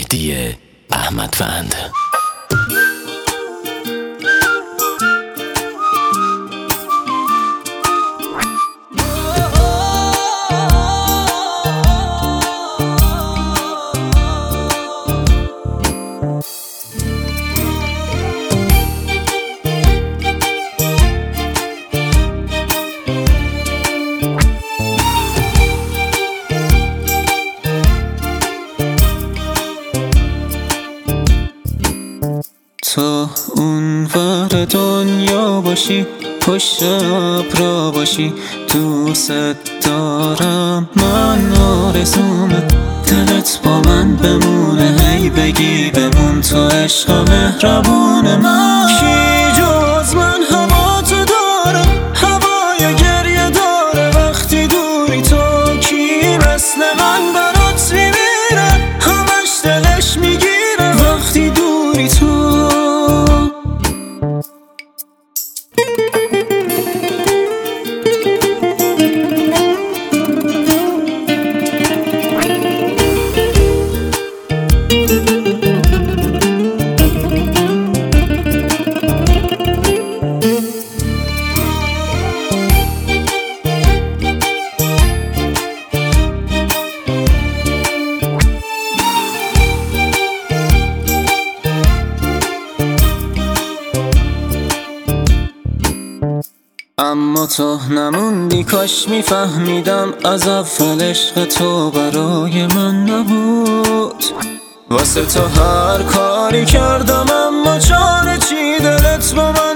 مهدی احمدوند. تو اون ور دنیا باشی، پشت ابرا باشی، دوست دارم من، آرزومه دلت با من بمونه، هی بگی بمون تو عشق مهربون من. کی جز من هوا تو داره، هوای گریه داره وقتی دوری تو، کی مثل من برات میمیره، همش دلش میگیره وقتی دوری تو. اما تو نموندی، کاش میفهمیدم از اول عشق تو برای من نبود. واسه تو هر کاری کردم اما چاره چی، دلت با من